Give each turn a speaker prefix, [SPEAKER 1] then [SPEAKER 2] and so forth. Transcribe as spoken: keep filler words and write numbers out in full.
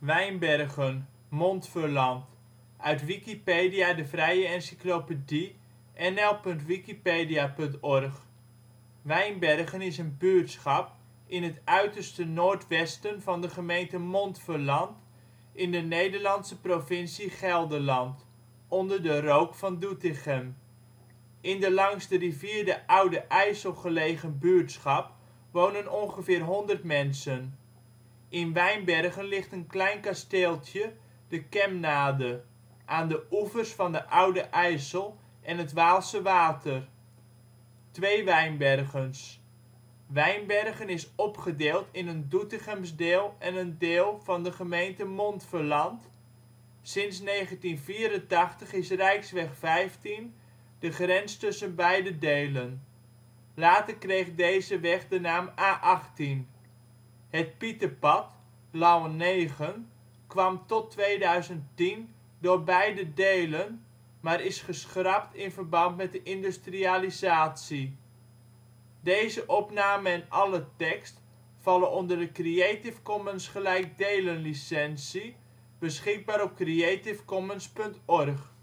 [SPEAKER 1] Wijnbergen, Montferland, uit Wikipedia, de vrije encyclopedie. N L punt wikipedia punt org. Wijnbergen is een buurtschap in het uiterste noordwesten van de gemeente Montferland in de Nederlandse provincie Gelderland, onder de rook van Doetinchem. In de langs de rivier de Oude IJssel gelegen buurtschap wonen ongeveer honderd mensen. In Wijnbergen ligt een klein kasteeltje, de Kemnade, aan de oevers van de Oude IJssel en het Waalse Water. Twee Wijnbergens. Wijnbergen is opgedeeld in een Doetinchems deel en een deel van de gemeente Montferland. Sinds negentien vierentachtig is rijksweg vijftien de grens tussen beide delen. Later kreeg deze weg de naam A achttien. Het Pieterpad (Louw negen) kwam tot tweeduizend tien door beide delen, maar is geschrapt in verband met de industrialisatie. Deze opname en alle tekst vallen onder de Creative Commons gelijkdelen licentie, beschikbaar op creativecommons punt org